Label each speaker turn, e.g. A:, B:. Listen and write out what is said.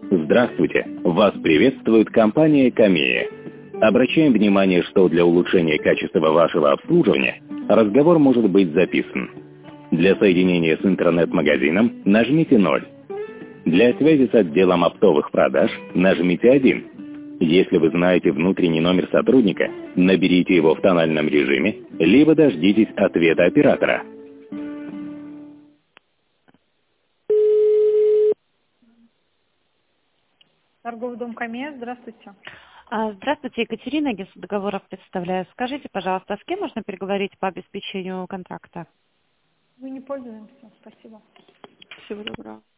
A: Здравствуйте! Вас приветствует компания «Камея». Обращаем внимание, что для улучшения качества вашего обслуживания разговор может быть записан. Для соединения с интернет-магазином нажмите 0. Для связи с отделом оптовых продаж нажмите 1. Если вы знаете внутренний номер сотрудника, наберите его в тональном режиме, либо дождитесь ответа оператора.
B: Торговый дом «Камея», здравствуйте.
C: Здравствуйте, Екатерина, агентство договоров представляю. Скажите, пожалуйста, с кем можно переговорить по обеспечению контракта?
B: Мы не пользуемся, спасибо.
C: Всего доброго.